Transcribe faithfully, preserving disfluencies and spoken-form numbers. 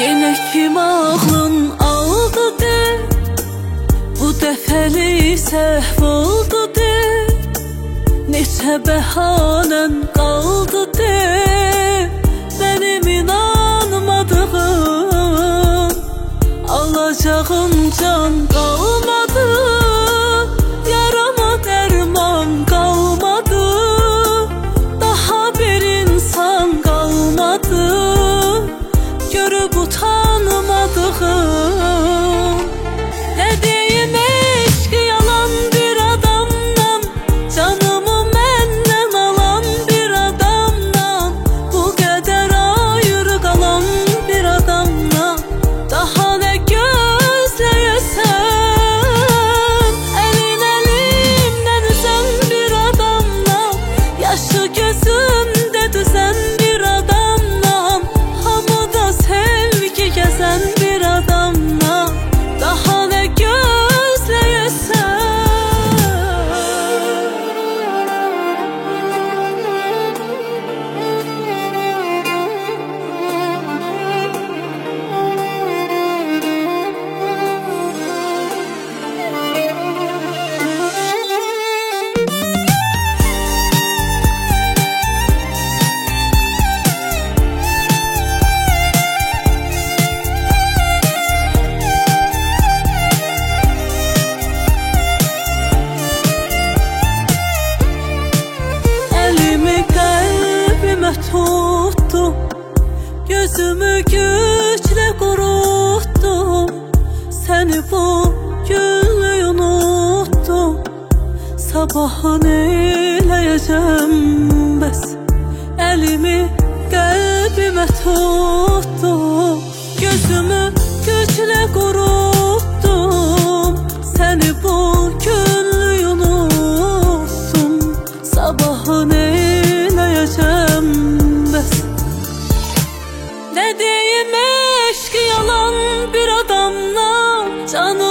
Yenə kim ağlın aldı de, bu dəfəli səhv oldu de, neçə bəhanən qaldı de, mənim inanmadığım, alacağım can qalmadı, yarama dərman qalmadı, daha bir insan qalmadı, görüb utanmadığım. Ne diyeyim eşq yalan bir adamdan, canımı məndən alan bir adamdan, bu qədər ayrı qalan bir adamdan, daha nə gözləyəsən, əlin əlimdən üzən bir adamdan, yaşı gözümdə düzən bir adamdan, hamıda sevgi gəzən bir adamdan, daha nə gözləyəsən. Tuttum, gözümü güclə quruttum, səni bu günlük unuttum, sabaha neyləyəcəm bəs, əlimi qəlbimə tuttum, gözümü güclə quruttum, səni bu günlük unuttum, sabaha neyləyəcəm bəs. Ne diyeyim eşq yalan bir adamla, canım